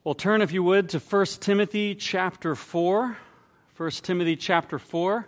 Well, turn, if you would, to 1 Timothy chapter 4. 1 Timothy chapter 4.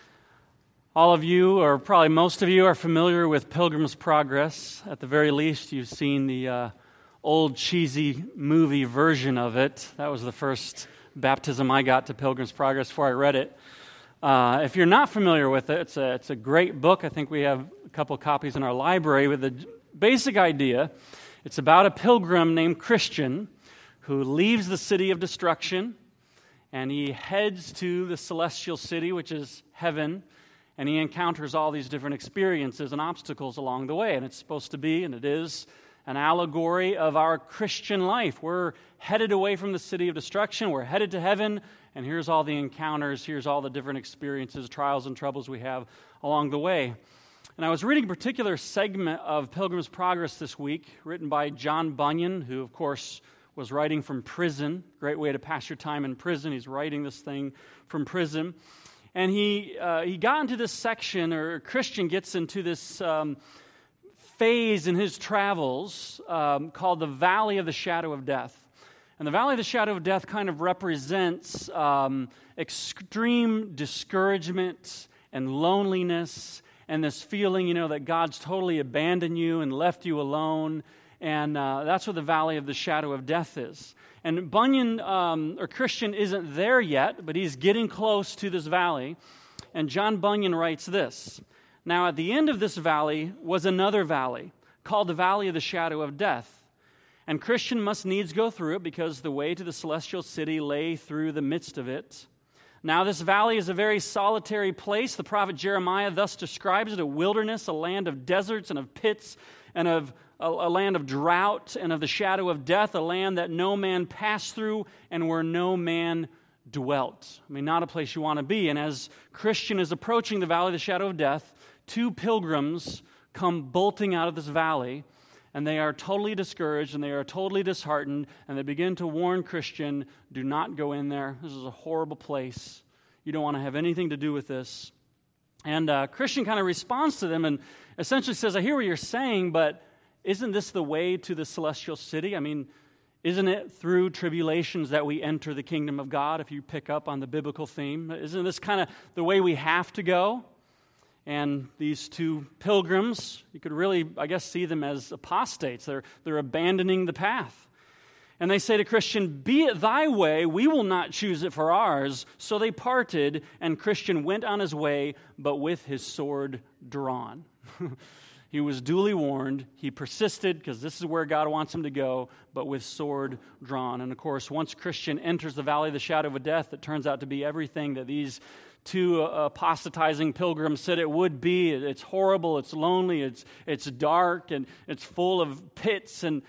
All of you, or probably most of you, are familiar with Pilgrim's Progress. At the very least, you've seen the old cheesy movie version of it. That was the first baptism I got to Pilgrim's Progress before I read it. If you're not familiar with it, it's a great book. I think we have a couple copies in our library with the basic idea. It's about a pilgrim named Christian who leaves the city of destruction, and he heads to the celestial city, which is heaven, and he encounters all these different experiences and obstacles along the way. And it's supposed to be, and it is, an allegory of our Christian life. We're headed away from the city of destruction. We're headed to heaven, and here's all the encounters. Here's all the different experiences, trials, and troubles we have along the way. And I was reading a particular segment of Pilgrim's Progress this week, written by John Bunyan, who, of course, was writing from prison. Great way to pass your time in prison. He's writing this thing from prison. And he got into this section, or Christian gets into this phase in his travels called the Valley of the Shadow of Death. And the Valley of the Shadow of Death kind of represents extreme discouragement and loneliness and this feeling, that God's totally abandoned you and left you alone. And that's what the Valley of the Shadow of Death is. And Bunyan, or Christian, isn't there yet, but he's getting close to this valley. And John Bunyan writes this: "Now at the end of this valley was another valley, called the Valley of the Shadow of Death. And Christian must needs go through it, because the way to the celestial city lay through the midst of it. Now this valley is a very solitary place. The prophet Jeremiah thus describes it: a wilderness, a land of deserts and of pits, and of a land of drought and of the shadow of death, a land that no man passed through and where no man dwelt." I mean, not a place you want to be. And as Christian is approaching the Valley of the Shadow of Death, two pilgrims come bolting out of this valley, and they are totally discouraged and they are totally disheartened, and they begin to warn Christian, do not go in there. This is a horrible place. You don't want to have anything to do with this. And Christian kind of responds to them and essentially says, I hear what you're saying, but isn't this the way to the celestial city? I mean, isn't it through tribulations that we enter the kingdom of God, if you pick up on the biblical theme? Isn't this kind of the way we have to go? And these two pilgrims, you could really, I guess, see them as apostates. They're abandoning the path. And they say to Christian, "Be it thy way, we will not choose it for ours." So they parted, and Christian went on his way, but with his sword drawn. He was duly warned. He persisted, because this is where God wants him to go, but with sword drawn. And of course, once Christian enters the Valley of the Shadow of Death, it turns out to be everything that these two apostatizing pilgrims said it would be. It's horrible, it's lonely, it's dark, and it's full of pits. And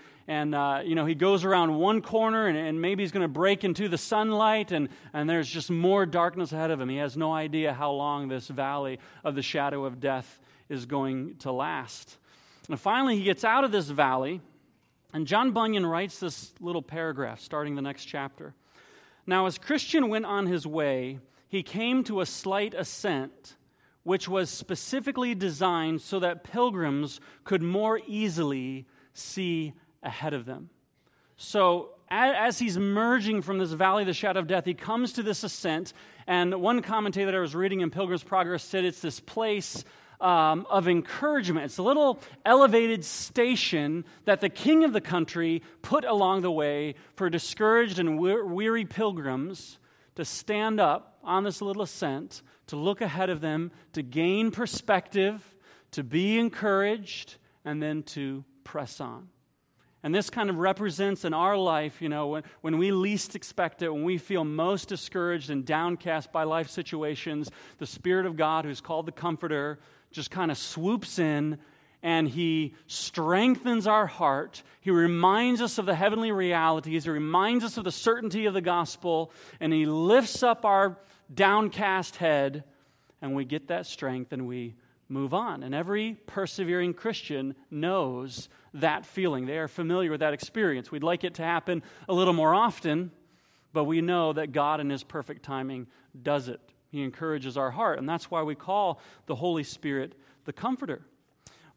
he goes around one corner, and maybe he's going to break into the sunlight, and there's just more darkness ahead of him. He has no idea how long this Valley of the Shadow of Death is going to last. And finally, he gets out of this valley, and John Bunyan writes this little paragraph starting the next chapter. "Now, as Christian went on his way, he came to a slight ascent, which was specifically designed so that pilgrims could more easily see ahead of them." So, as he's merging from this Valley of the Shadow of Death, he comes to this ascent, and one commentator that I was reading in Pilgrim's Progress said it's this place of encouragement. It's a little elevated station that the king of the country put along the way for discouraged and weary pilgrims to stand up on this little ascent, to look ahead of them, to gain perspective, to be encouraged, and then to press on. And this kind of represents in our life, when we least expect it, when we feel most discouraged and downcast by life situations, the Spirit of God, who's called the Comforter, just kind of swoops in, and He strengthens our heart. He reminds us of the heavenly realities. He reminds us of the certainty of the gospel, and He lifts up our downcast head, and we get that strength, and we move on. And every persevering Christian knows that feeling. They are familiar with that experience. We'd like it to happen a little more often, but we know that God in His perfect timing does it. He encourages our heart, and that's why we call the Holy Spirit the Comforter.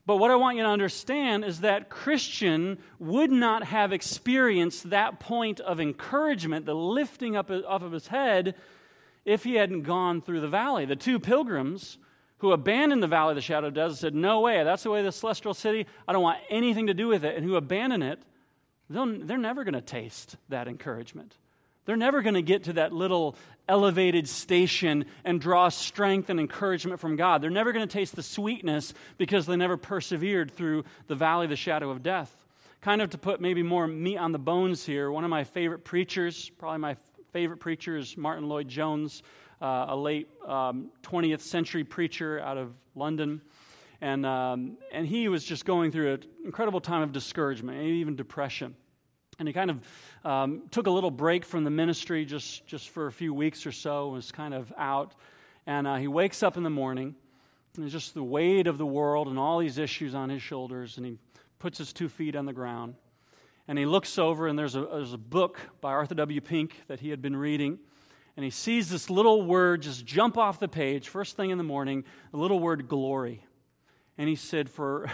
But what I want you to understand is that Christian would not have experienced that point of encouragement, the lifting up of his head, if he hadn't gone through the valley. The two pilgrims who abandoned the valley of the shadow of death and said, no way, that's the way of the celestial city, I don't want anything to do with it, and who abandon it, they're never going to taste that encouragement. They're never going to get to that little elevated station and draw strength and encouragement from God. They're never going to taste the sweetness because they never persevered through the valley of the shadow of death. Kind of to put maybe more meat on the bones here, one of my favorite preachers, probably my favorite preacher, is Martin Lloyd-Jones, a late 20th century preacher out of London. And he was just going through an incredible time of discouragement, and even depression. And he kind of took a little break from the ministry just for a few weeks or so, was kind of out. And he wakes up in the morning, and it's just the weight of the world and all these issues on his shoulders, and he puts his 2 feet on the ground. And he looks over, and there's a book by Arthur W. Pink that he had been reading, and he sees this little word just jump off the page, first thing in the morning, the little word glory. And he said, for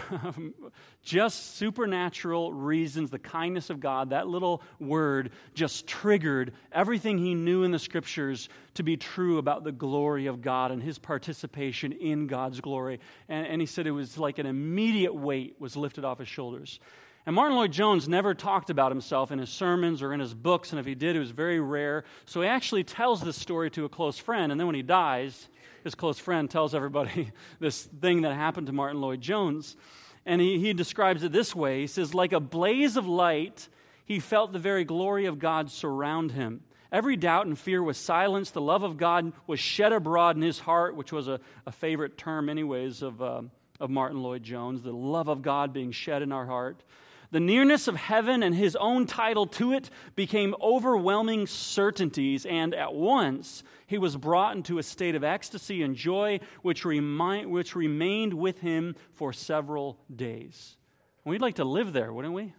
just supernatural reasons, the kindness of God, that little word just triggered everything he knew in the Scriptures to be true about the glory of God and his participation in God's glory. And he said it was like an immediate weight was lifted off his shoulders. And Martin Lloyd-Jones never talked about himself in his sermons or in his books, and if he did, it was very rare. So he actually tells this story to a close friend, and then when he dies, his close friend tells everybody this thing that happened to Martin Lloyd-Jones. And he describes it this way. He says, like a blaze of light, he felt the very glory of God surround him. Every doubt and fear was silenced. The love of God was shed abroad in his heart, which was a favorite term anyways of Martin Lloyd-Jones, the love of God being shed in our heart. The nearness of heaven and his own title to it became overwhelming certainties, and at once he was brought into a state of ecstasy and joy which remained with him for several days. And we'd like to live there, wouldn't we?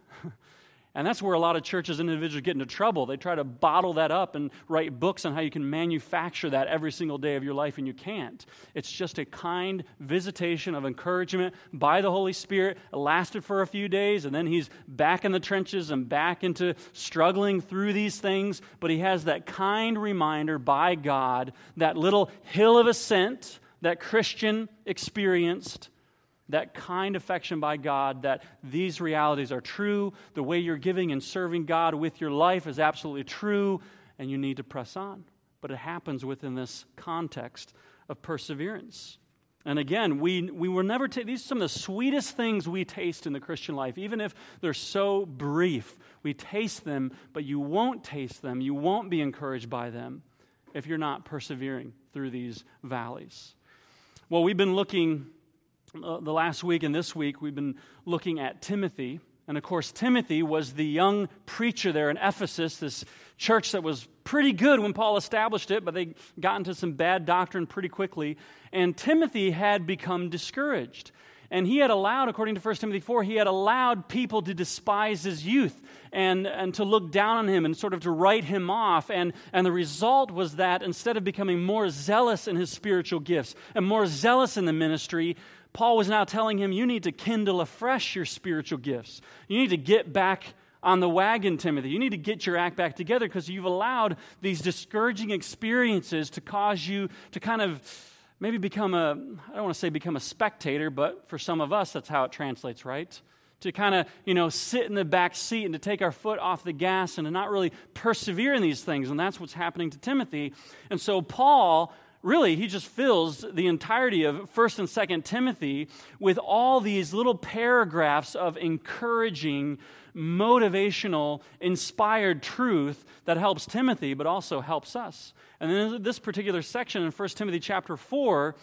And that's where a lot of churches and individuals get into trouble. They try to bottle that up and write books on how you can manufacture that every single day of your life, and you can't. It's just a kind visitation of encouragement by the Holy Spirit. It lasted for a few days, and then he's back in the trenches and back into struggling through these things. But he has that kind reminder by God, that little hill of ascent that Christian experienced, that kind affection by God, that these realities are true. The way you're giving and serving God with your life is absolutely true, and you need to press on. But it happens within this context of perseverance. And again, we will never take, these are some of the sweetest things we taste in the Christian life, even if they're so brief. We taste them, but you won't taste them. You won't be encouraged by them if you're not persevering through these valleys. Well, we've been looking the last week and this week, we've been looking at Timothy. And of course, Timothy was the young preacher there in Ephesus, this church that was pretty good when Paul established it, but they got into some bad doctrine pretty quickly. And Timothy had become discouraged. And he had allowed, according to 1 Timothy 4, he had allowed people to despise his youth and to look down on him and sort of to write him off. And the result was that instead of becoming more zealous in his spiritual gifts and more zealous in the ministry, Paul was now telling him, you need to kindle afresh your spiritual gifts. You need to get back on the wagon, Timothy. You need to get your act back together because you've allowed these discouraging experiences to cause you to kind of maybe become I don't want to say become a spectator, but for some of us, that's how it translates, right? To kind of, sit in the back seat and to take our foot off the gas and to not really persevere in these things. And that's what's happening to Timothy. And so Paul, really, he just fills the entirety of 1st and 2nd Timothy with all these little paragraphs of encouraging, motivational, inspired truth that helps Timothy, but also helps us. And then in this particular section in 1 Timothy chapter 4,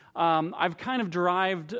I've kind of derived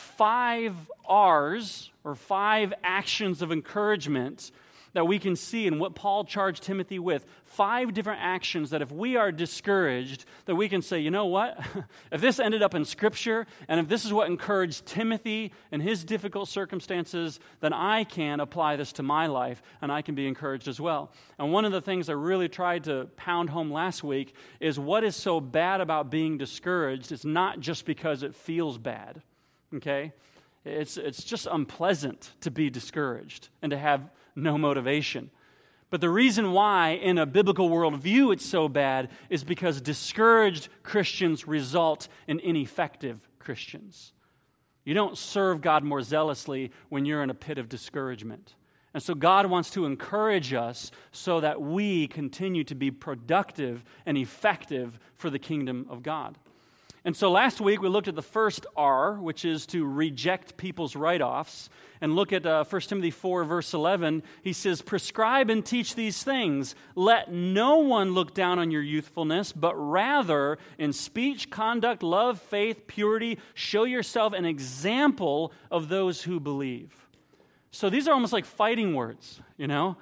5 R's, or 5 actions of encouragement that we can see in what Paul charged Timothy with. 5 different actions that if we are discouraged, that we can say, you know what? If this ended up in Scripture, and if this is what encouraged Timothy in his difficult circumstances, then I can apply this to my life, and I can be encouraged as well. And one of the things I really tried to pound home last week is what is so bad about being discouraged is not just because it feels bad, okay? It's just unpleasant to be discouraged and to have no motivation. But the reason why, in a biblical worldview, it's so bad is because discouraged Christians result in ineffective Christians. You don't serve God more zealously when you're in a pit of discouragement. And so God wants to encourage us so that we continue to be productive and effective for the kingdom of God. And so last week we looked at the first R, which is to reject people's write-offs. And look at 1 Timothy 4, verse 11. He says, "Prescribe and teach these things. Let no one look down on your youthfulness, but rather in speech, conduct, love, faith, purity, show yourself an example of those who believe." So these are almost like fighting words, you know.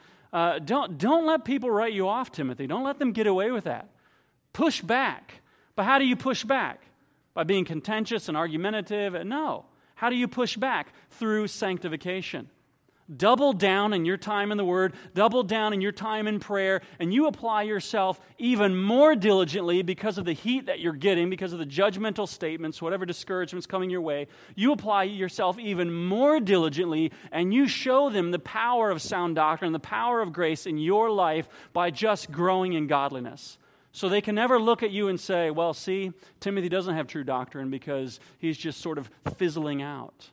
Don't let people write you off, Timothy. Don't let them get away with that. Push back. But how do you push back? By being contentious and argumentative? No. How do you push back? Through sanctification. Double down in your time in the Word, double down in your time in prayer, and you apply yourself even more diligently because of the heat that you're getting, because of the judgmental statements, whatever discouragement's coming your way. You apply yourself even more diligently, and you show them the power of sound doctrine, the power of grace in your life by just growing in godliness. So they can never look at you and say, well, see, Timothy doesn't have true doctrine because he's just sort of fizzling out.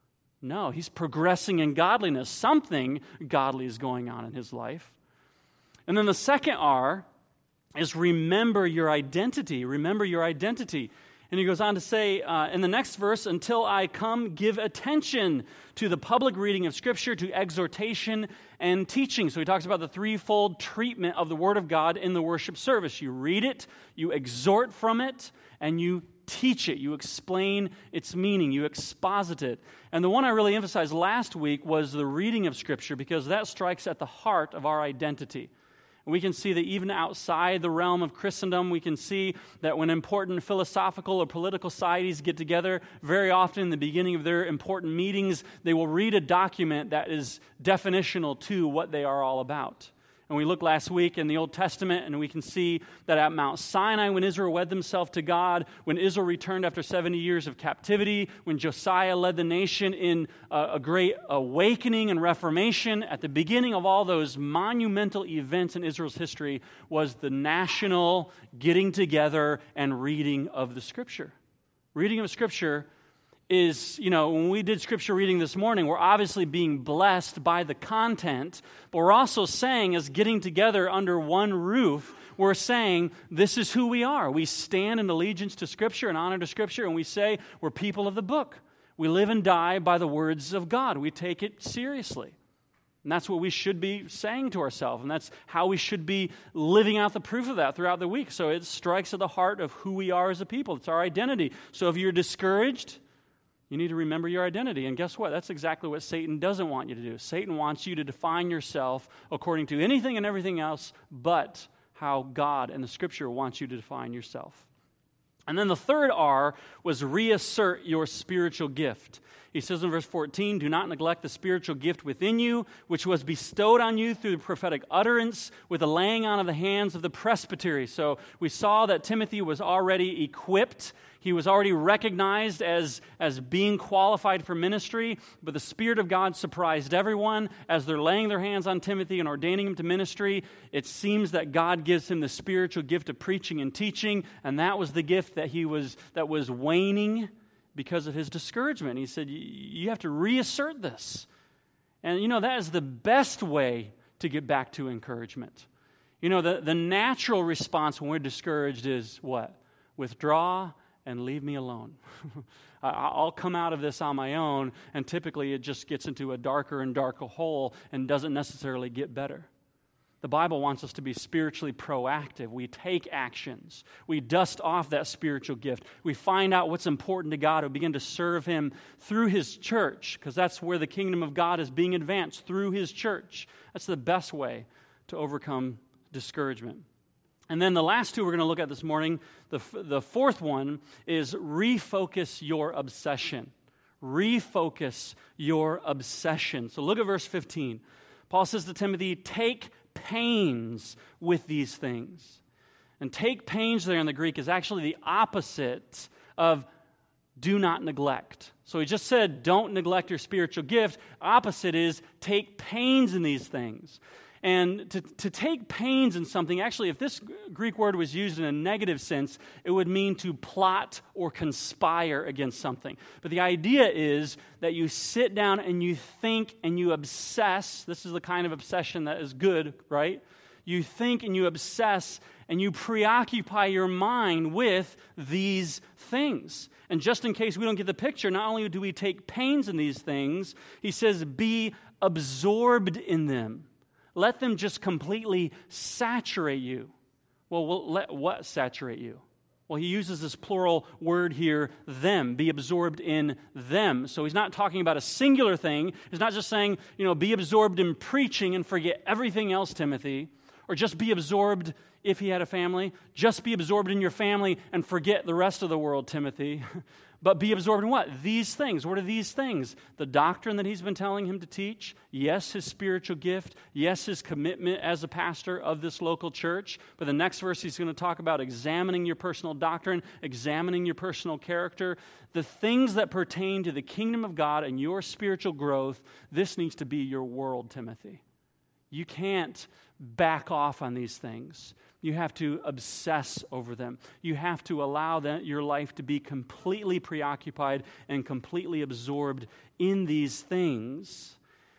No, he's progressing in godliness. Something godly is going on in his life. And then the second R is remember your identity. Remember your identity. And he goes on to say in the next verse, "Until I come, give attention to the public reading of Scripture, to exhortation and teaching." So he talks about the threefold treatment of the Word of God in the worship service. You read it, you exhort from it, and you teach it. You explain its meaning. You exposit it. And the one I really emphasized last week was the reading of Scripture, because that strikes at the heart of our identity. We can see that even outside the realm of Christendom, we can see that when important philosophical or political societies get together, very often in the beginning of their important meetings, they will read a document that is definitional to what they are all about. And we looked last week in the Old Testament, and we can see that at Mount Sinai, when Israel wed themselves to God, when Israel returned after 70 years of captivity, when Josiah led the nation in a great awakening and reformation, at the beginning of all those monumental events in Israel's history was the national getting together and reading of the Scripture. Reading of Scripture is, when we did Scripture reading this morning, we're obviously being blessed by the content, but we're also saying, as getting together under one roof, we're saying this is who we are. We stand in allegiance to Scripture and honor to Scripture, and we say we're people of the book. We live and die by the words of God. We take it seriously. And that's what we should be saying to ourselves, and that's how we should be living out the proof of that throughout the week. So it strikes at the heart of who we are as a people. It's our identity. So if you're discouraged, you need to remember your identity. And guess what? That's exactly what Satan doesn't want you to do. Satan wants you to define yourself according to anything and everything else but how God and the Scripture wants you to define yourself. And then the third R was reassert your spiritual gift. He says in verse 14, "Do not neglect the spiritual gift within you, which was bestowed on you through the prophetic utterance with the laying on of the hands of the presbytery." So we saw that Timothy was already equipped. He was already recognized as being qualified for ministry, but the Spirit of God surprised everyone as they're laying their hands on Timothy and ordaining him to ministry. It seems that God gives him the spiritual gift of preaching and teaching, and that was the gift that was waning because of his discouragement. He said, you have to reassert this. And that is the best way to get back to encouragement. The natural response when we're discouraged is what? Withdraw and leave me alone. I'll come out of this on my own, and typically it just gets into a darker and darker hole and doesn't necessarily get better. The Bible wants us to be spiritually proactive. We take actions. We dust off that spiritual gift. We find out what's important to God and begin to serve Him through His church, because that's where the kingdom of God is being advanced, through His church. That's the best way to overcome discouragement. And then the last two we're going to look at this morning, the fourth one is refocus your obsession. Refocus your obsession. So look at verse 15. Paul says to Timothy, take pains with these things. And take pains there in the Greek is actually the opposite of do not neglect. So he just said, don't neglect your spiritual gift. Opposite is take pains in these things. And to take pains in something, actually, if this Greek word was used in a negative sense, it would mean to plot or conspire against something. But the idea is that you sit down and you think and you obsess. This is the kind of obsession that is good, right? You think and you obsess and you preoccupy your mind with these things. And just in case we don't get the picture, not only do we take pains in these things, he says, be absorbed in them. Let them just completely saturate you. Well, let what saturate you? Well, he uses this plural word here, them. Be absorbed in them. So he's not talking about a singular thing. He's not just saying, be absorbed in preaching and forget everything else, Timothy. Or just be absorbed, if he had a family, just be absorbed in your family and forget the rest of the world, Timothy. But be absorbed in what? These things. What are these things? The doctrine that he's been telling him to teach. Yes, his spiritual gift. Yes, his commitment as a pastor of this local church. But the next verse he's going to talk about examining your personal doctrine, examining your personal character. The things that pertain to the kingdom of God and your spiritual growth, this needs to be your world, Timothy. You can't back off on these things. You have to obsess over them. You have to allow your life to be completely preoccupied and completely absorbed in these things.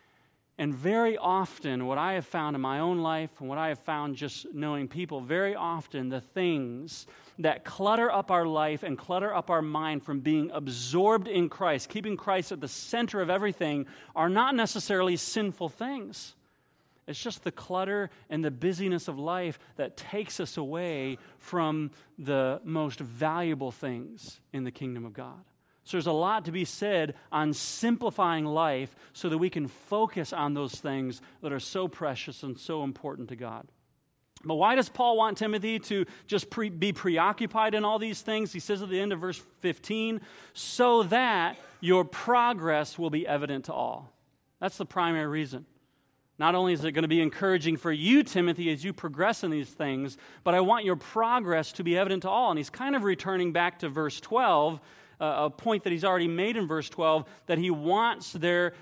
And very often, what I have found in my own life and what I have found just knowing people, very often the things that clutter up our life and clutter up our mind from being absorbed in Christ, keeping Christ at the center of everything, are not necessarily sinful things. It's just the clutter and the busyness of life that takes us away from the most valuable things in the kingdom of God. So there's a lot to be said on simplifying life so that we can focus on those things that are so precious and so important to God. But why does Paul want Timothy to just be preoccupied in all these things? He says at the end of verse 15, so that your progress will be evident to all. That's the primary reason. Not only is it going to be encouraging for you, Timothy, as you progress in these things, but I want your progress to be evident to all. And he's kind of returning back to verse 12, a point that he's already made in verse 12, that he wants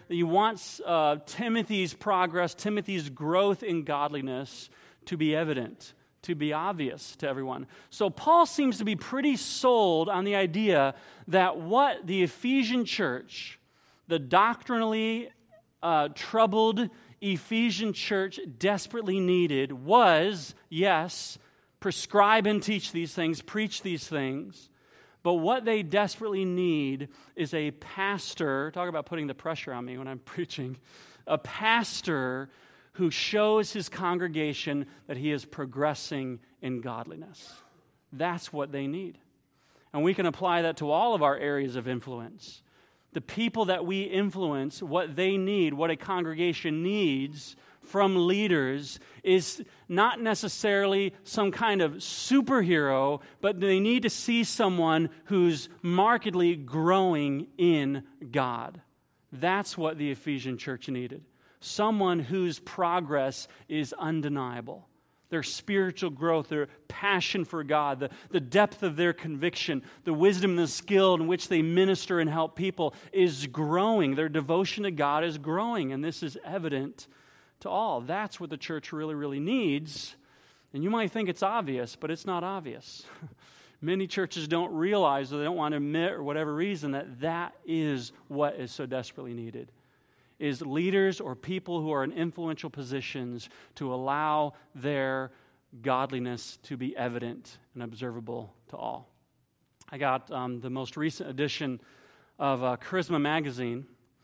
Timothy's progress, Timothy's growth in godliness to be evident, to be obvious to everyone. So Paul seems to be pretty sold on the idea that what the Ephesian church, the doctrinally troubled Ephesian church desperately needed was, yes, prescribe and teach these things, preach these things. But what they desperately need is a pastor, talk about putting the pressure on me when I'm preaching, a pastor who shows his congregation that he is progressing in godliness. That's what they need. And we can apply that to all of our areas of influence. The people that we influence, what they need, what a congregation needs from leaders is not necessarily some kind of superhero, but they need to see someone who's markedly growing in God. That's what the Ephesian church needed. Someone whose progress is undeniable. Their spiritual growth, their passion for God, the depth of their conviction, the wisdom and the skill in which they minister and help people is growing. Their devotion to God is growing, and this is evident to all. That's what the church really, really needs. And you might think it's obvious, but it's not obvious. Many churches don't realize, or they don't want to admit, or whatever reason, that is what is so desperately needed. Is leaders or people who are in influential positions to allow their godliness to be evident and observable to all. I got the most recent edition of Charisma Magazine,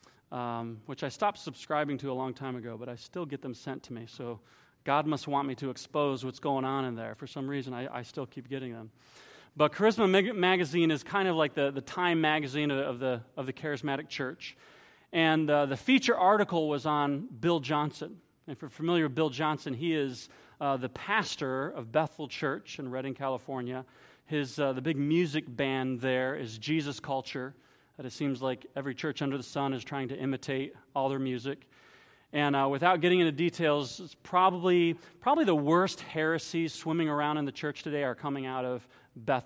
which I stopped subscribing to a long time ago, but I still get them sent to me. So God must want me to expose what's going on in there. For some reason, I still keep getting them. But Charisma Magazine is kind of like the Time magazine of the charismatic church. And the feature article was on Bill Johnson. If you're familiar with Bill Johnson, he is the pastor of Bethel Church in Redding, California. The big music band there is Jesus Culture. That it seems like every church under the sun is trying to imitate all their music. And without getting into details, it's probably the worst heresies swimming around in the church today are coming out of Bethel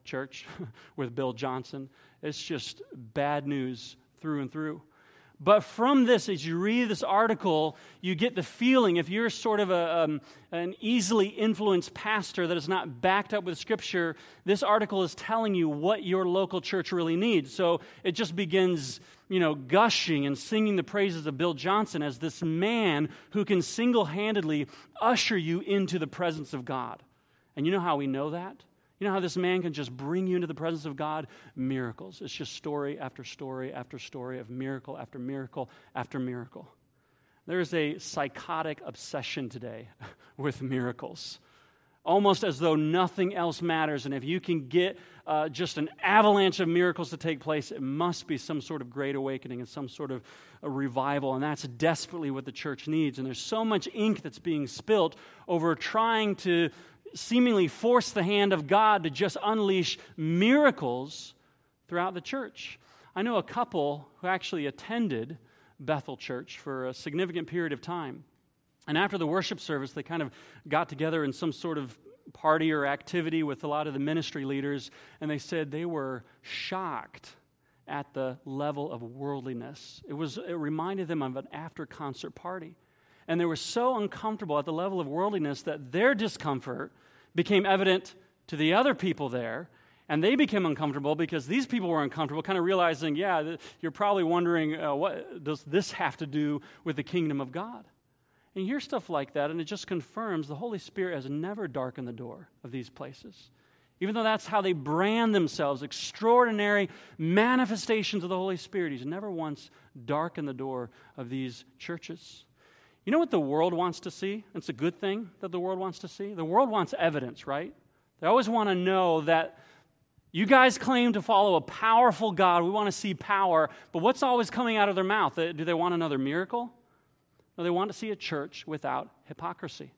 church with Bill Johnson. It's just bad news through and through. But from this, as you read this article, you get the feeling, if you're sort of an easily influenced pastor that is not backed up with Scripture, this article is telling you what your local church really needs. So it just begins, gushing and singing the praises of Bill Johnson as this man who can single-handedly usher you into the presence of God. And you know how we know that? You know how this man can just bring you into the presence of God? Miracles. It's just story after story after story of miracle after miracle after miracle. There is a psychotic obsession today with miracles, almost as though nothing else matters. And if you can get just an avalanche of miracles to take place, it must be some sort of great awakening and some sort of a revival. And that's desperately what the church needs. And there's so much ink that's being spilt over trying to seemingly force the hand of God to just unleash miracles throughout the church. I know a couple who actually attended Bethel Church for a significant period of time. And after the worship service, they kind of got together in some sort of party or activity with a lot of the ministry leaders, and they said they were shocked at the level of worldliness. It reminded them of an after-concert party. And they were so uncomfortable at the level of worldliness that their discomfort became evident to the other people there, and they became uncomfortable because these people were uncomfortable, kind of realizing, you're probably wondering, what does this have to do with the kingdom of God? And you hear stuff like that, and it just confirms the Holy Spirit has never darkened the door of these places. Even though that's how they brand themselves, extraordinary manifestations of the Holy Spirit, He's never once darkened the door of these churches. You know what the world wants to see? It's a good thing that the world wants to see. The world wants evidence, right? They always want to know that you guys claim to follow a powerful God. We want to see power. But what's always coming out of their mouth? Do they want another miracle? No, they want to see a church without hypocrisy.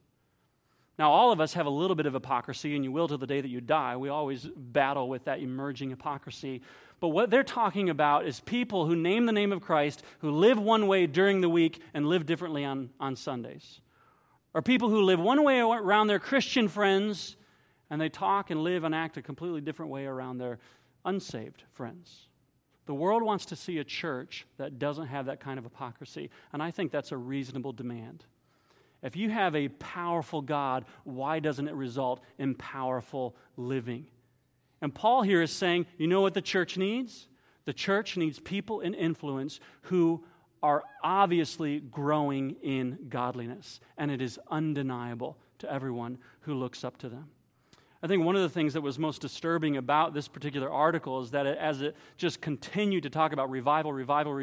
Now, all of us have a little bit of hypocrisy, and you will till the day that you die. We always battle with that emerging hypocrisy. But what they're talking about is people who name the name of Christ, who live one way during the week and live differently on Sundays. Or people who live one way around their Christian friends, and they talk and live and act a completely different way around their unsaved friends. The world wants to see a church that doesn't have that kind of hypocrisy, and I think that's a reasonable demand. If you have a powerful God, why doesn't it result in powerful living? And Paul here is saying, you know what the church needs? The church needs people in influence who are obviously growing in godliness, and it is undeniable to everyone who looks up to them. I think one of the things that was most disturbing about this particular article is that as it just continued to talk about revival,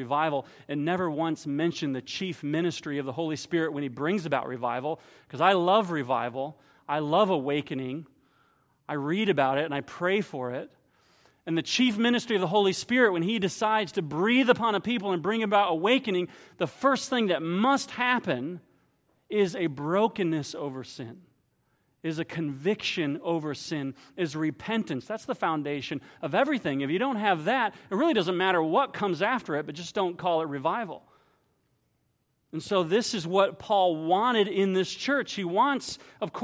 it never once mentioned the chief ministry of the Holy Spirit when He brings about revival, because I love revival. I love awakening. I read about it and I pray for it. And the chief ministry of the Holy Spirit, when He decides to breathe upon a people and bring about awakening, the first thing that must happen is a brokenness over sin, is a conviction over sin, is repentance. That's the foundation of everything. If you don't have that, it really doesn't matter what comes after it, but just don't call it revival. And so this is what Paul wanted in this church. He wants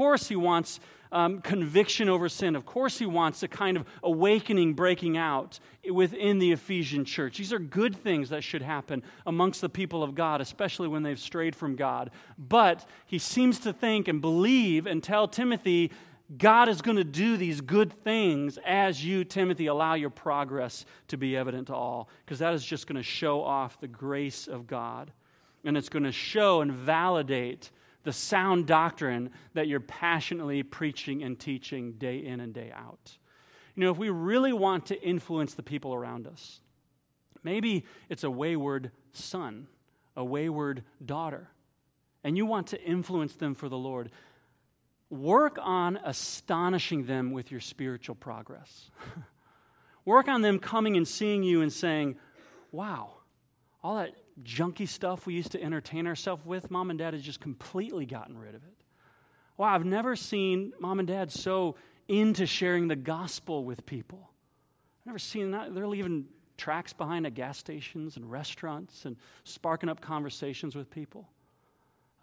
conviction over sin. Of course he wants a kind of awakening breaking out within the Ephesian church. These are good things that should happen amongst the people of God, especially when they've strayed from God. But he seems to think and believe and tell Timothy, God is going to do these good things as you, Timothy, allow your progress to be evident to all, because that is just going to show off the grace of God. And it's going to show and validate the sound doctrine that you're passionately preaching and teaching day in and day out. You know, if we really want to influence the people around us, maybe it's a wayward son, a wayward daughter, and you want to influence them for the Lord. Work on astonishing them with your spiritual progress. Work on them coming and seeing you and saying, wow, all that junky stuff we used to entertain ourselves with, Mom and Dad has just completely gotten rid of it. Wow, I've never seen Mom and Dad so into sharing the gospel with people. I've never seen that. They're leaving tracts behind at gas stations and restaurants and sparking up conversations with people.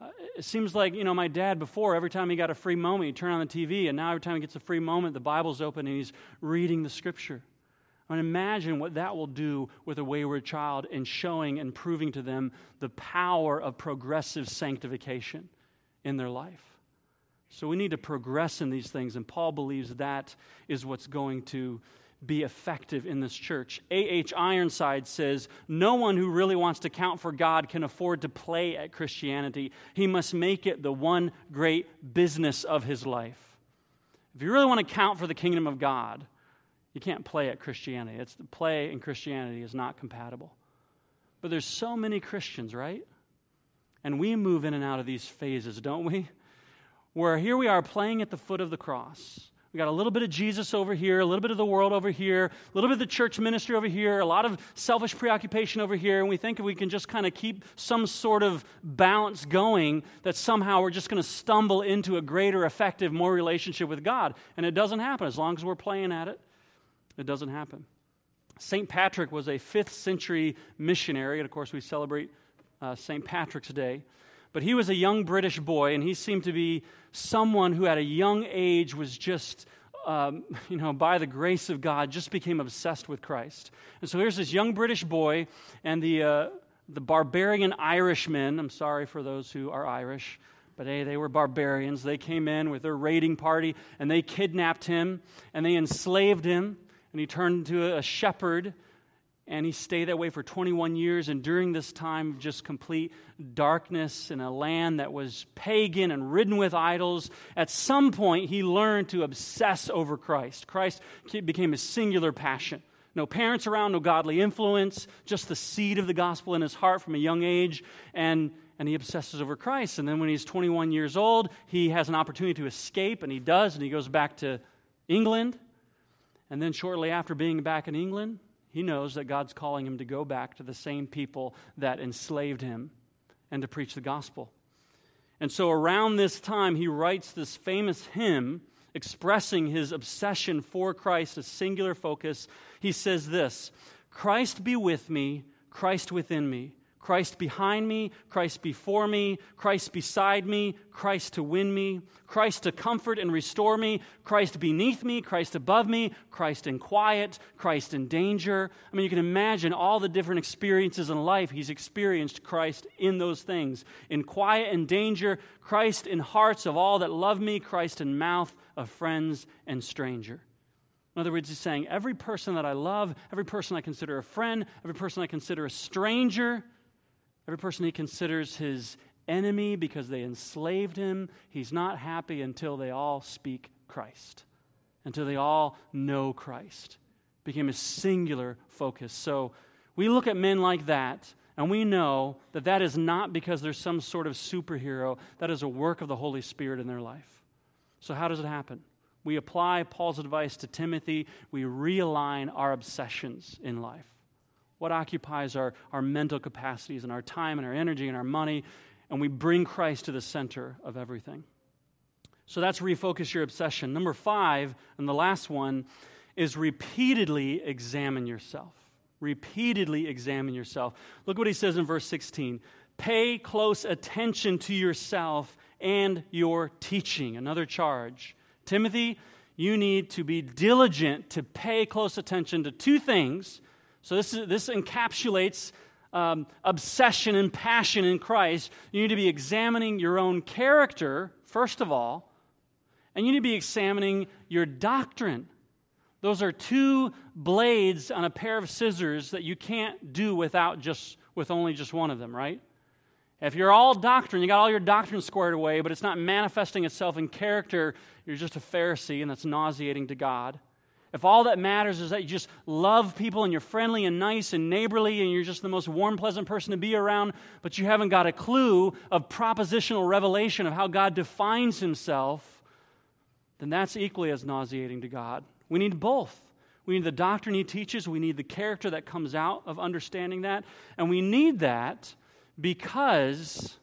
It seems like, my dad before, every time he got a free moment, he'd turn on the TV, and now every time he gets a free moment, the Bible's open and he's reading the Scripture. I mean, imagine what that will do with a wayward child in showing and proving to them the power of progressive sanctification in their life. So we need to progress in these things, and Paul believes that is what's going to be effective in this church. A.H. Ironside says, no one who really wants to count for God can afford to play at Christianity. He must make it the one great business of his life. If you really want to count for the kingdom of God, you can't play at Christianity. It's the play and Christianity is not compatible. But there's so many Christians, right? And we move in and out of these phases, don't we? Where here we are playing at the foot of the cross. We got a little bit of Jesus over here, a little bit of the world over here, a little bit of the church ministry over here, a lot of selfish preoccupation over here, and we think if we can just kind of keep some sort of balance going, that somehow we're just going to stumble into a greater, effective, more relationship with God. And it doesn't happen. As long as we're playing at it, it doesn't happen. St. Patrick was a 5th century missionary, and of course we celebrate St. Patrick's Day. But he was a young British boy, and he seemed to be someone who at a young age was just, by the grace of God, just became obsessed with Christ. And so here's this young British boy, and the barbarian Irishmen, I'm sorry for those who are Irish, but hey, they were barbarians. They came in with their raiding party, and they kidnapped him, and they enslaved him, and he turned into a shepherd. And he stayed that way for 21 years, and during this time of just complete darkness in a land that was pagan and ridden with idols, at some point he learned to obsess over Christ. Christ became his singular passion. No parents around, no godly influence, just the seed of the gospel in his heart from a young age, and he obsesses over Christ. And then when he's 21 years old, he has an opportunity to escape, and he does, and he goes back to England. And then shortly after being back in England, he knows that God's calling him to go back to the same people that enslaved him and to preach the gospel. And so around this time, he writes this famous hymn expressing his obsession for Christ, a singular focus. He says this, Christ be with me, Christ within me, Christ behind me, Christ before me, Christ beside me, Christ to win me, Christ to comfort and restore me, Christ beneath me, Christ above me, Christ in quiet, Christ in danger. I mean, you can imagine all the different experiences in life. He's experienced Christ in those things. In quiet and danger, Christ in hearts of all that love me, Christ in mouth of friends and stranger. In other words, he's saying, every person that I love, every person I consider a friend, every person I consider a stranger, every person he considers his enemy because they enslaved him, he's not happy until they all speak Christ, until they all know Christ. Became a singular focus. So we look at men like that, and we know that that is not because there's some sort of superhero. That is a work of the Holy Spirit in their life. So how does it happen? We apply Paul's advice to Timothy. We realign our obsessions in life. What occupies our mental capacities and our time and our energy and our money, and we bring Christ to the center of everything. So that's refocus your obsession. Number 5, and the last one, is repeatedly examine yourself. Repeatedly examine yourself. Look what he says in verse 16. Pay close attention to yourself and your teaching. Another charge. Timothy, you need to be diligent to pay close attention to 2 things. So this encapsulates obsession and passion in Christ. You need to be examining your own character, first of all, and you need to be examining your doctrine. Those are 2 blades on a pair of scissors that you can't do with only just one of them, right? If you're all doctrine, you got all your doctrine squared away, but it's not manifesting itself in character, you're just a Pharisee, and that's nauseating to God. If all that matters is that you just love people and you're friendly and nice and neighborly and you're just the most warm, pleasant person to be around, but you haven't got a clue of propositional revelation of how God defines himself, then that's equally as nauseating to God. We need both. We need the doctrine he teaches. We need the character that comes out of understanding that. And we need that because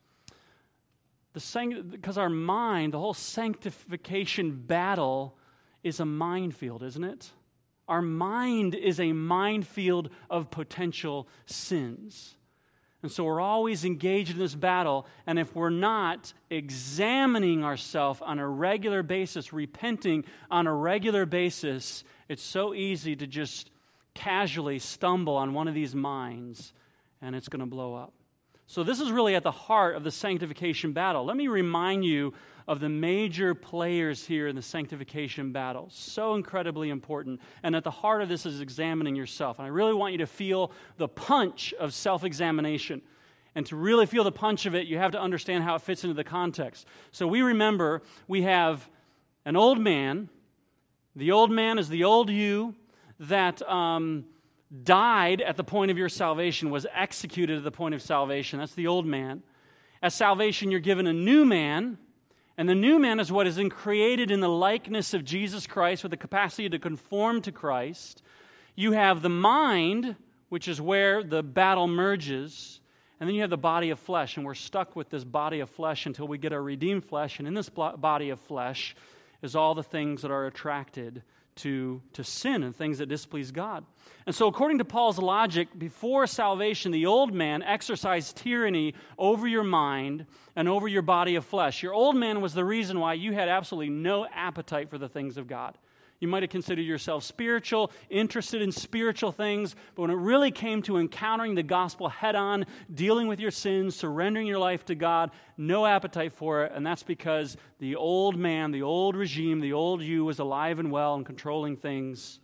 our mind, the whole sanctification battle is a minefield, isn't it? Our mind is a minefield of potential sins. And so we're always engaged in this battle, and if we're not examining ourselves on a regular basis, repenting on a regular basis, it's so easy to just casually stumble on one of these mines, and it's going to blow up. So this is really at the heart of the sanctification battle. Let me remind you of the major players here in the sanctification battle. So incredibly important. And at the heart of this is examining yourself. And I really want you to feel the punch of self-examination. And to really feel the punch of it, you have to understand how it fits into the context. So we remember we have an old man. The old man is the old you that died at the point of your salvation, was executed at the point of salvation. That's the old man. At salvation, you're given a new man. And the new man is what is created in the likeness of Jesus Christ with the capacity to conform to Christ. You have the mind, which is where the battle merges. And then you have the body of flesh. And we're stuck with this body of flesh until we get our redeemed flesh. And in this body of flesh is all the things that are attracted to sin and things that displease God. And so according to Paul's logic, before salvation, the old man exercised tyranny over your mind and over your body of flesh. Your old man was the reason why you had absolutely no appetite for the things of God. You might have considered yourself spiritual, interested in spiritual things, but when it really came to encountering the gospel head-on, dealing with your sins, surrendering your life to God, no appetite for it, and that's because the old man, the old regime, the old you was alive and well and controlling things.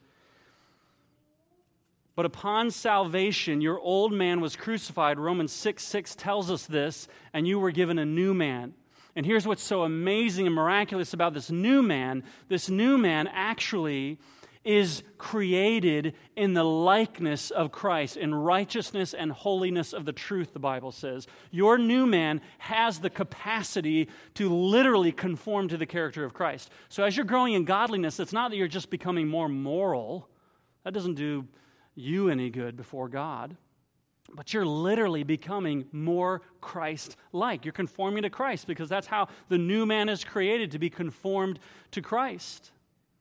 But upon salvation, your old man was crucified. Romans 6:6 tells us this, and you were given a new man. And here's what's so amazing and miraculous about this new man. This new man actually is created in the likeness of Christ, in righteousness and holiness of the truth, the Bible says. Your new man has the capacity to literally conform to the character of Christ. So as you're growing in godliness, it's not that you're just becoming more moral. That doesn't do you any good before God. But you're literally becoming more Christ-like. You're conforming to Christ because that's how the new man is created, to be conformed to Christ.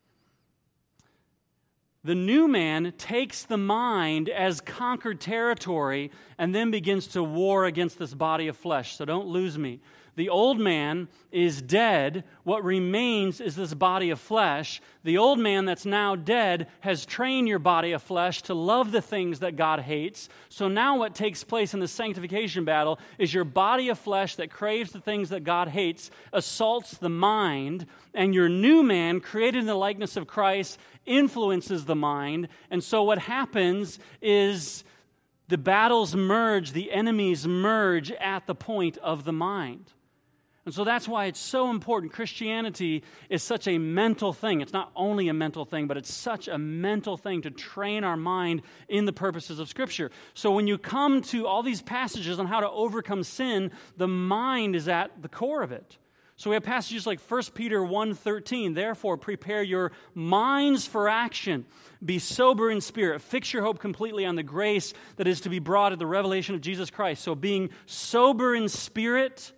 The new man takes the mind as conquered territory and then begins to war against this body of flesh. So don't lose me. The old man is dead. What remains is this body of flesh. The old man that's now dead has trained your body of flesh to love the things that God hates. So now what takes place in the sanctification battle is your body of flesh that craves the things that God hates assaults the mind, and your new man, created in the likeness of Christ, influences the mind. And so what happens is the battles merge, the enemies merge at the point of the mind. And so that's why it's so important. Christianity is such a mental thing. It's not only a mental thing, but it's such a mental thing to train our mind in the purposes of Scripture. So when you come to all these passages on how to overcome sin, the mind is at the core of it. So we have passages like 1 Peter 1:13. Therefore, prepare your minds for action. Be sober in spirit. Fix your hope completely on the grace that is to be brought at the revelation of Jesus Christ. So being sober in spirit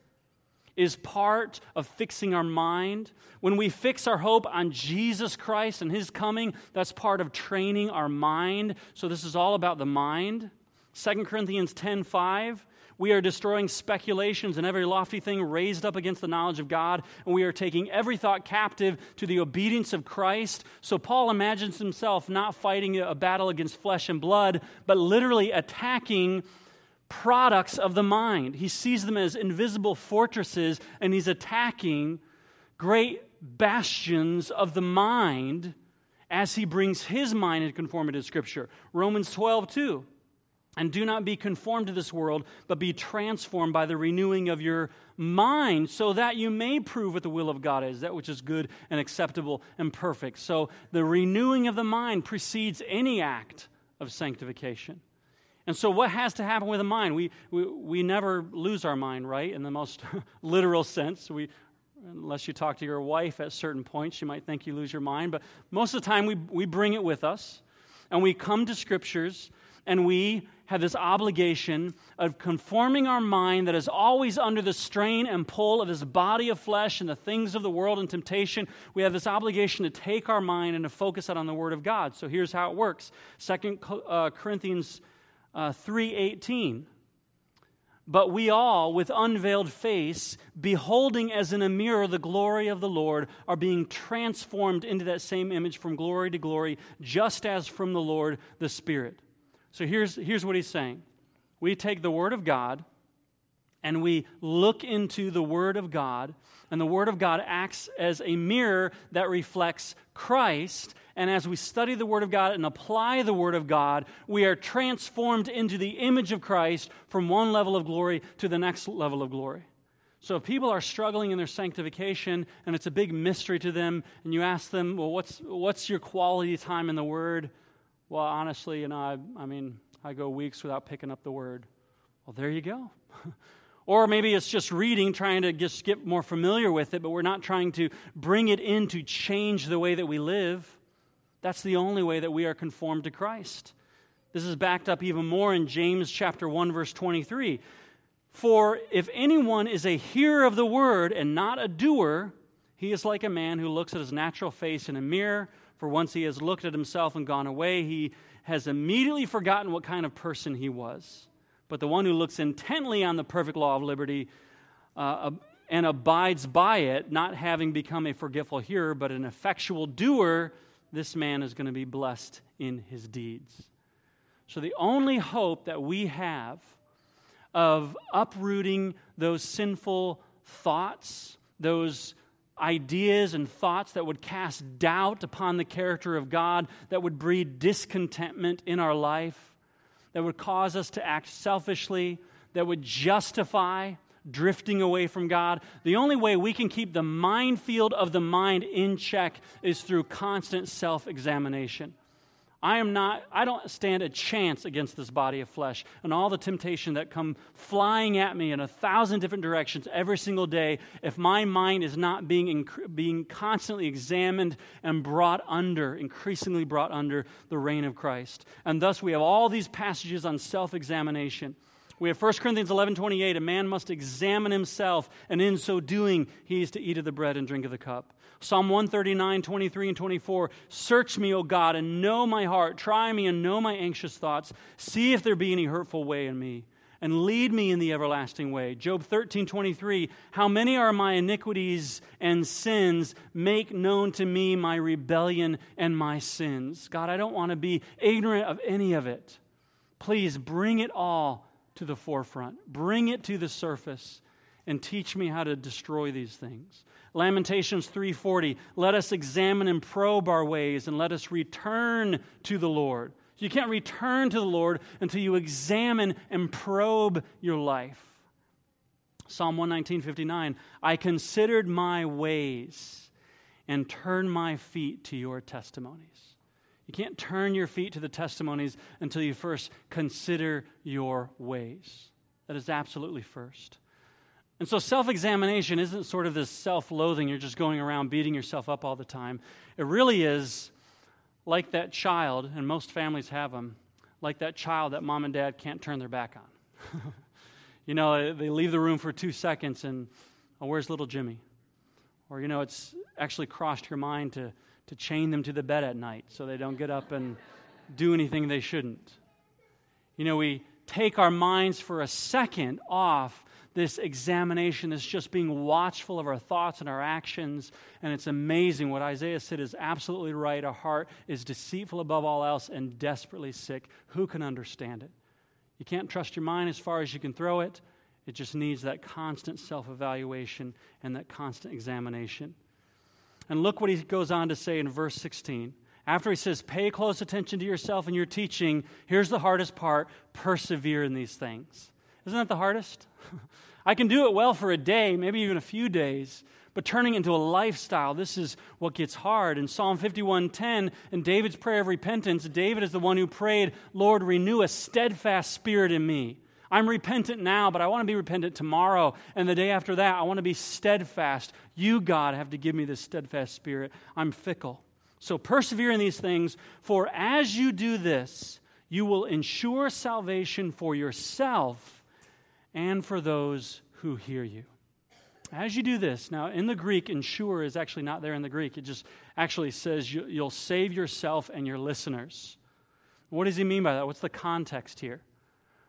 is part of fixing our mind. When we fix our hope on Jesus Christ and His coming, that's part of training our mind. So this is all about the mind. 2 Corinthians 10:5. We are destroying speculations and every lofty thing raised up against the knowledge of God, and we are taking every thought captive to the obedience of Christ. So Paul imagines himself not fighting a battle against flesh and blood, but literally attacking products of the mind. He sees them as invisible fortresses, and he's attacking great bastions of the mind as he brings his mind in conformity to Scripture. Romans 12:2. And do not be conformed to this world, but be transformed by the renewing of your mind, so that you may prove what the will of God is, that which is good and acceptable and perfect. So the renewing of the mind precedes any act of sanctification. And so what has to happen with the mind? We never lose our mind, right? In the most literal sense. Unless you talk to your wife at certain points, you might think you lose your mind. But most of the time we bring it with us. And we come to Scriptures and we have this obligation of conforming our mind that is always under the strain and pull of this body of flesh and the things of the world and temptation. We have this obligation to take our mind and to focus it on the Word of God. So here's how it works. 2 Corinthians 3:18. But we all, with unveiled face, beholding as in a mirror the glory of the Lord, are being transformed into that same image from glory to glory, just as from the Lord the Spirit. So here's what he's saying. We take the Word of God, and we look into the Word of God, and the Word of God acts as a mirror that reflects Christ. And as we study the Word of God and apply the Word of God, we are transformed into the image of Christ from one level of glory to the next level of glory. So if people are struggling in their sanctification, and it's a big mystery to them, and you ask them, well, what's your quality time in the Word? Well, honestly, I go weeks without picking up the Word. Well, there you go. Or maybe it's just reading, trying to just get more familiar with it, but we're not trying to bring it in to change the way that we live. That's the only way that we are conformed to Christ. This is backed up even more in James chapter 1, verse 23. For if anyone is a hearer of the word and not a doer, he is like a man who looks at his natural face in a mirror. For once he has looked at himself and gone away, he has immediately forgotten what kind of person he was. But the one who looks intently on the perfect law of liberty and abides by it, not having become a forgetful hearer, but an effectual doer, this man is going to be blessed in his deeds. So the only hope that we have of uprooting those sinful thoughts, those ideas and thoughts that would cast doubt upon the character of God, that would breed discontentment in our life, that would cause us to act selfishly, that would justify drifting away from God. The only way we can keep the minefield of the mind in check is through constant self-examination. I don't stand a chance against this body of flesh and all the temptation that come flying at me in 1,000 different directions every single day if my mind is not being constantly examined and increasingly brought under the reign of Christ. And thus we have all these passages on self-examination. We have 1 Corinthians 11:28, a man must examine himself, and in so doing, he is to eat of the bread and drink of the cup. Psalm 139:23 and 24, search me, O God, and know my heart. Try me and know my anxious thoughts. See if there be any hurtful way in me, and lead me in the everlasting way. Job 13:23, how many are my iniquities and sins? Make known to me my rebellion and my sins. God, I don't want to be ignorant of any of it. Please bring it all to the forefront. Bring it to the surface and teach me how to destroy these things. Lamentations 3:40, let us examine and probe our ways and let us return to the Lord. You can't return to the Lord until you examine and probe your life. Psalm 119:59, I considered my ways and turned my feet to your testimonies. You can't turn your feet to the testimonies until you first consider your ways. That is absolutely first. And so self-examination isn't sort of this self-loathing, you're just going around beating yourself up all the time. It really is like that child, and most families have them, like that child that mom and dad can't turn their back on. They leave the room for 2 seconds and, oh, where's little Jimmy? Or, it's actually crossed your mind to chain them to the bed at night so they don't get up and do anything they shouldn't. We take our minds for a second off this examination, this just being watchful of our thoughts and our actions, and it's amazing what Isaiah said is absolutely right. Our heart is deceitful above all else and desperately sick. Who can understand it? You can't trust your mind as far as you can throw it. It just needs that constant self-evaluation and that constant examination. And look what he goes on to say in verse 16. After he says, pay close attention to yourself and your teaching, here's the hardest part, persevere in these things. Isn't that the hardest? I can do it well for a day, maybe even a few days, but turning into a lifestyle, this is what gets hard. In Psalm 51:10, in David's prayer of repentance, David is the one who prayed, Lord, renew a steadfast spirit in me. I'm repentant now, but I want to be repentant tomorrow, and the day after that, I want to be steadfast. You, God, have to give me this steadfast spirit. I'm fickle. So persevere in these things, for as you do this, you will ensure salvation for yourself and for those who hear you. As you do this, now in the Greek, ensure is actually not there in the Greek. It just actually says you'll save yourself and your listeners. What does he mean by that? What's the context here?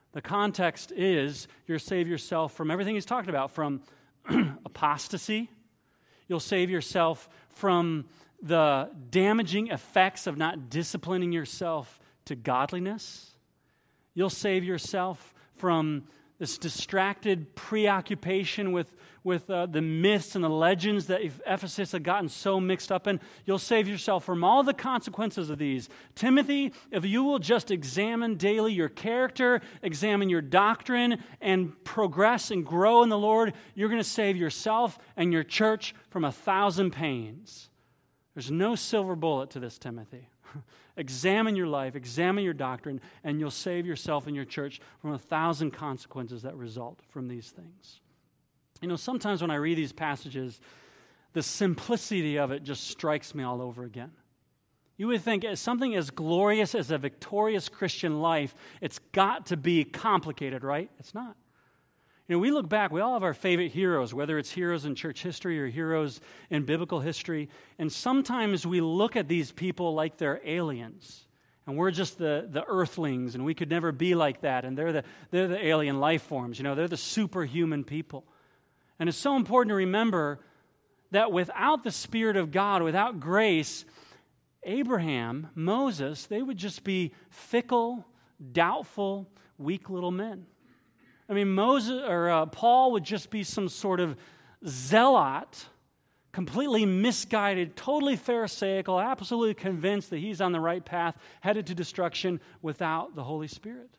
The context is you'll save yourself from everything he's talked about, from apostasy. You'll save yourself from the damaging effects of not disciplining yourself to godliness. You'll save yourself from this distracted preoccupation with the myths and the legends that Ephesus had gotten so mixed up in. You'll save yourself from all the consequences of these. Timothy, if you will just examine daily your character, examine your doctrine, and progress and grow in the Lord, you're going to save yourself and your church from 1,000 pains. There's no silver bullet to this, Timothy. Examine your life, examine your doctrine, and you'll save yourself and your church from 1,000 consequences that result from these things. You know, sometimes when I read these passages, the simplicity of it just strikes me all over again. You would think something as glorious as a victorious Christian life, it's got to be complicated, right? It's not. You know, we look back, we all have our favorite heroes, whether it's heroes in church history or heroes in biblical history, and sometimes we look at these people like they're aliens, and we're just the earthlings, and we could never be like that, and they're the alien life forms, you know, they're the superhuman people. And it's so important to remember that without the Spirit of God, without grace, Abraham, Moses, they would just be fickle, doubtful, weak little men. I mean, Paul would just be some sort of zealot, completely misguided, totally pharisaical, absolutely convinced that he's on the right path, headed to destruction without the Holy Spirit.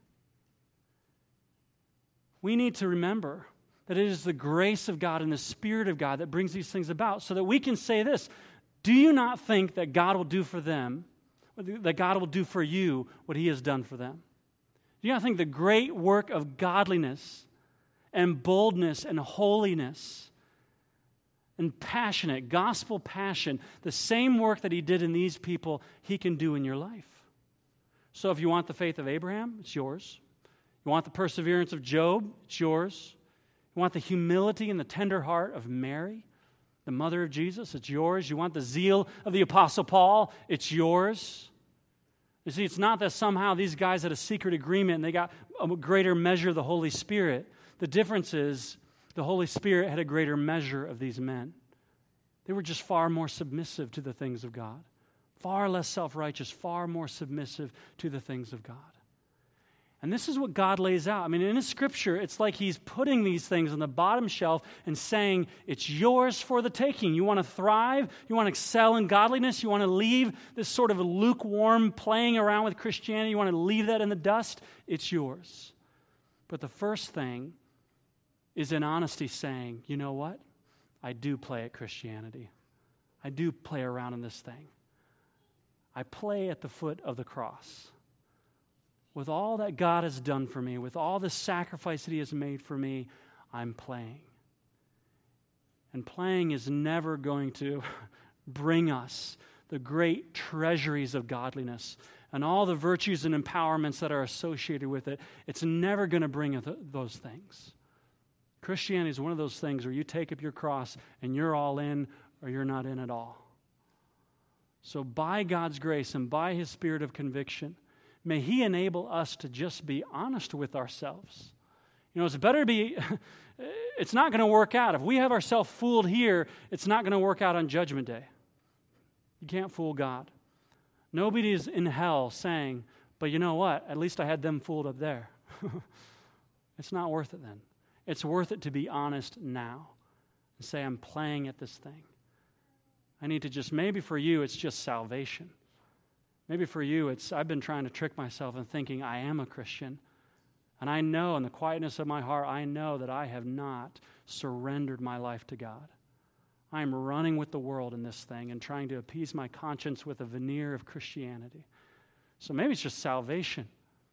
We need to remember that it is the grace of God and the Spirit of God that brings these things about, so that we can say this: do you not think that God will do for them, that God will do for you what he has done for them? Do you not think the great work of godliness and boldness and holiness and passionate, gospel passion, the same work that he did in these people, he can do in your life? So if you want the faith of Abraham, it's yours. You want the perseverance of Job, it's yours. You want the humility and the tender heart of Mary, the mother of Jesus, it's yours. You want the zeal of the Apostle Paul, it's yours. You see, it's not that somehow these guys had a secret agreement and they got a greater measure of the Holy Spirit. The difference is the Holy Spirit had a greater measure of these men. They were just far more submissive to the things of God, far less self-righteous, far more submissive to the things of God. And this is what God lays out. I mean, in His Scripture, it's like He's putting these things on the bottom shelf and saying, it's yours for the taking. You want to thrive? You want to excel in godliness? You want to leave this sort of lukewarm playing around with Christianity? You want to leave that in the dust? It's yours. But the first thing is in honesty saying, you know what? I do play at Christianity. I do play around in this thing. I play at the foot of the cross. With all that God has done for me, with all the sacrifice that He has made for me, I'm playing. And playing is never going to bring us the great treasuries of godliness and all the virtues and empowerments that are associated with it. It's never going to bring those things. Christianity is one of those things where you take up your cross and you're all in or you're not in at all. So by God's grace and by His Spirit of conviction, may He enable us to just be honest with ourselves. You know, it's better to be, it's not going to work out. If we have ourselves fooled here, it's not going to work out on Judgment Day. You can't fool God. Nobody is in hell saying, but you know what? At least I had them fooled up there. It's not worth it then. It's worth it to be honest now and say, I'm playing at this thing. I need to just, maybe for you, it's just salvation. Maybe for you, I've been trying to trick myself in thinking I am a Christian. And I know in the quietness of my heart, I know that I have not surrendered my life to God. I am running with the world in this thing and trying to appease my conscience with a veneer of Christianity. So maybe it's just salvation.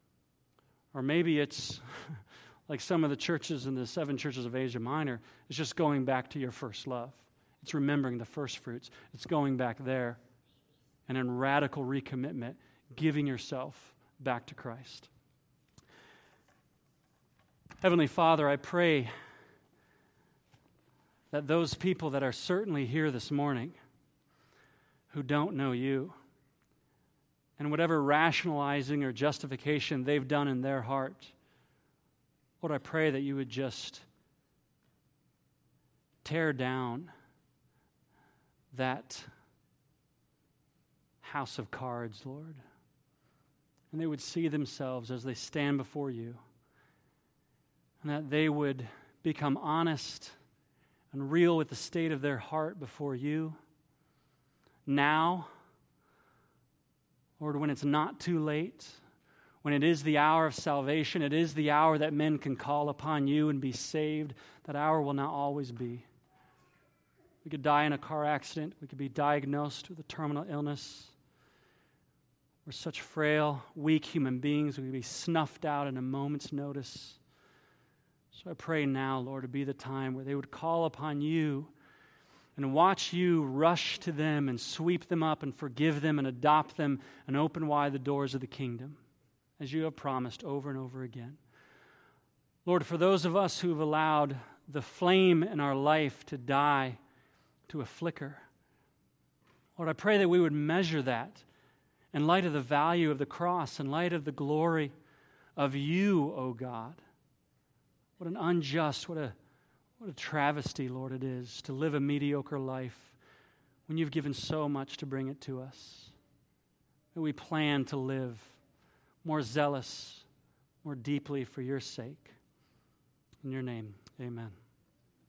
Or maybe it's like some of the churches in the 7 churches of Asia Minor, it's just going back to your first love. It's remembering the first fruits. It's going back there. And in radical recommitment, giving yourself back to Christ. Heavenly Father, I pray that those people that are certainly here this morning who don't know You, and whatever rationalizing or justification they've done in their heart, Lord, I pray that you would just tear down that house of cards, Lord. And they would see themselves as they stand before you. And that they would become honest and real with the state of their heart before you. Now, Lord, when it's not too late, when it is the hour of salvation, it is the hour that men can call upon you and be saved. That hour will not always be. We could die in a car accident. We could be diagnosed with a terminal illness. We're such frail, weak human beings. We could be snuffed out in a moment's notice. So I pray now, Lord, to be the time where they would call upon you and watch you rush to them and sweep them up and forgive them and adopt them and open wide the doors of the kingdom, as you have promised over and over again. Lord, for those of us who have allowed the flame in our life to die to a flicker, Lord, I pray that we would measure that in light of the value of the cross, in light of the glory of you, O God. What an unjust, what a travesty, Lord, it is to live a mediocre life when you've given so much to bring it to us. That we plan to live more zealous, more deeply for your sake. In your name, amen.